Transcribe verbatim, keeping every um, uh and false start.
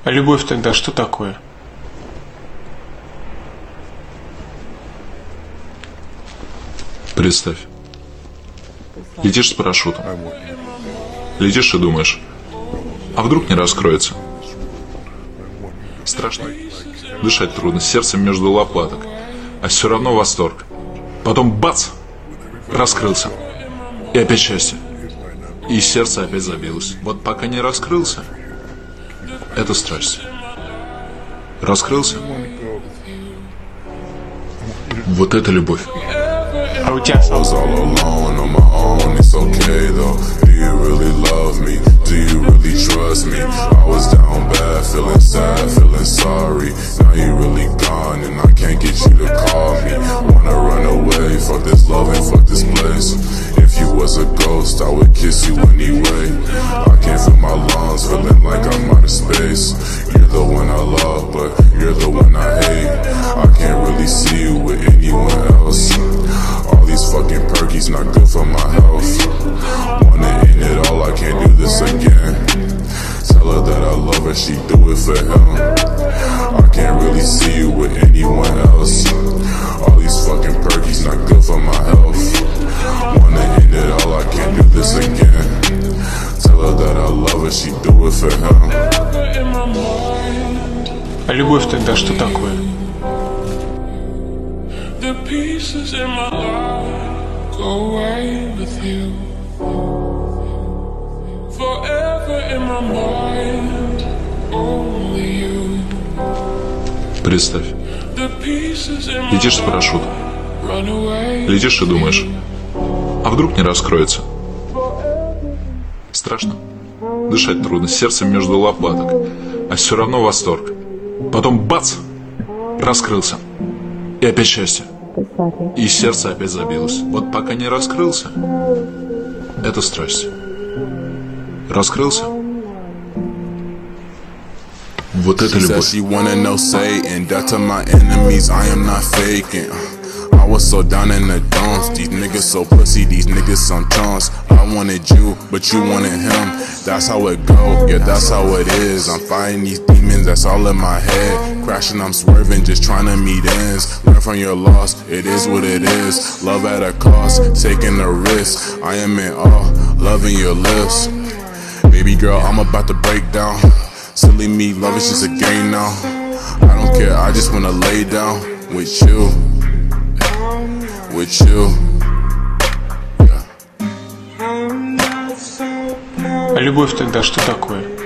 А любовь тогда что такое? Представь, летишь с парашютом, летишь и думаешь, а вдруг не раскроется? Страшно, дышать трудно, сердцем между лопаток, а все равно восторг. Потом бац, раскрылся, и опять счастье, и сердце опять забилось. Вот пока не раскрылся, это страсть. Раскрылся, вот это любовь. А у тебя сам? If you was a ghost, I would kiss you anyway. I can't feel my lungs, feeling like I'm out of space. You're the one I love, but you're the one I hate. I can't really see you with anyone else. All these fucking perkies not good for my health. Wanna end it all, I can't do this again. Tell her that I love her, she do it for him. I can't really see you with anyone else. All these fucking perkies not good for my health. Wanna end it all, I can't do this again. Tell her that I love her, she do it for him. А любовь тогда что такое? The pieces in my life go away with you. Forever in my mind, only you. Представь, летишь с парашютом, летишь и думаешь, а вдруг не раскроется? Страшно, дышать трудно, сердцем между лопаток, а все равно восторг. Потом бац, раскрылся, и опять счастье, и сердце опять забилось. Вот пока не раскрылся, это страсть. Раскрылся, вот это любовь. She wanna know Satan, death to my enemies, I am not faking. I was so down in the dumps, these niggas so pussy, these niggas some chumps. I wanted you, but you wanted him. That's how it go, yeah, that's how it is. I'm fighting these demons, that's all in my head. Crashing, I'm swerving, just trying to meet ends. Learn from your loss, it is what it is. Love at a cost, taking a risk. I am in awe, loving your lips. Baby girl, I'm about to break down. Silly me, love is just a game now. I don't care, I just wanna lay down with you. With you. А любовь тогда что такое?